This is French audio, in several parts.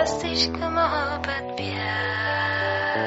बस इश्क मोहब्बत प्यार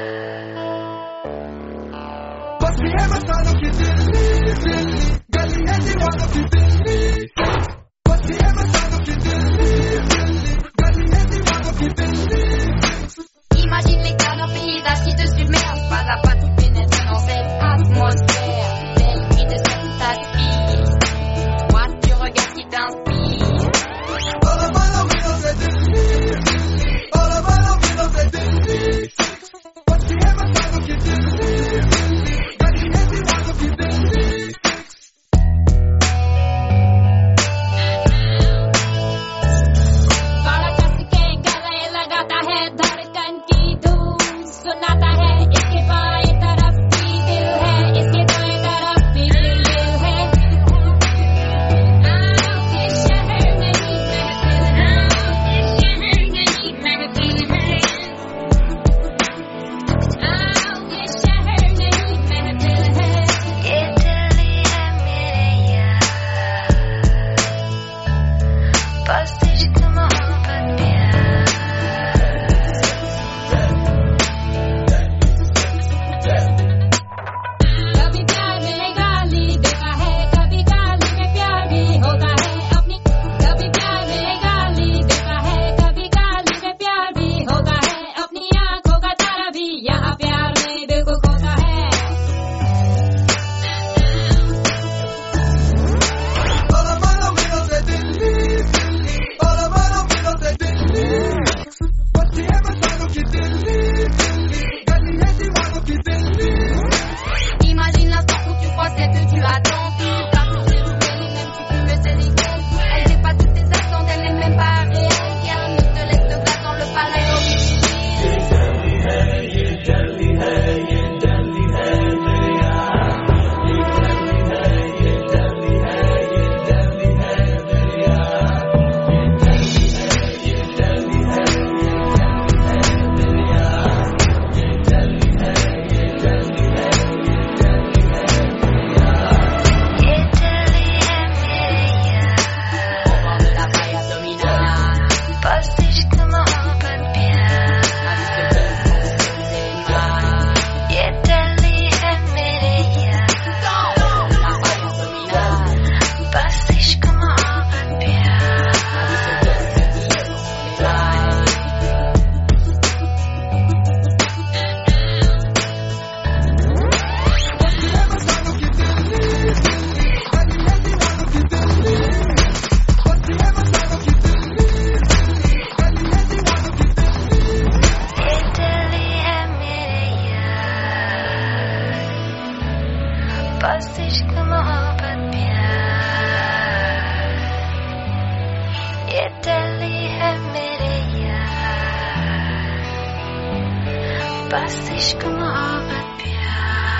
बस ये मसालों की दिल्ली दिल्ली गली है दीवानों की दिल्ली बस ये मसालों की दिल्ली दिल्ली गली है dीवानों की Delhi Imagine les cadres d'un paysage qui te submerge pas à pas tu pénètres dans cette atmosphère celle qui te t'aspire toi tu regardes qui t'inspire All of my windows are Delhi, all of my windows are Delhi. What's the ever time of your Delhi? Got the everyone of your Delhi. बाला कस के गले लगाता है धड़कन की धूम सुनाता है इसके बाएं तरफ भी दिल है इसके दाएं तरफ भी दिल है ये शहर नहीं महफिल है ये शहर नहीं महफिल है ये शहर नहीं महफिल है ये दिल्ली है मेरे यार बस इश्क मोहब्बत प्यार कभी प्यार में गाली देता है कभी गाली में प्यार भी होता है अपनी कभी प्यार में गाली देता है कभी गाली में प्यार भी होता है अपनी आंखों का तारा भी यहाँ प्यार में बिल्कुल खोता है All of my windows are Delhi, all of my windows are Delhi. What's the ever time of your Delhi? Got the everyone of your Delhi. Imagine l'instant où tu crois celle que tu attends tu pars pour les nouvelles et même si tu me sais lesquelles elle n'est pas toutes tes attentes elle n'est même pas réelle car elle ne te laisse de place dans le paradis ये दिल्ली है मेरे यार au bord de la faille abdominale बस इश्क मोहब्बत प्यार ये दिल्ली है मेरे यार बस इश्क मोहब्बत प्यार ये दिल्ली है मेरे यार बस इश्क मोहब्बत प्यार ये दिल्ली है मेरे यार बस इश्क मोहब्बत प्यार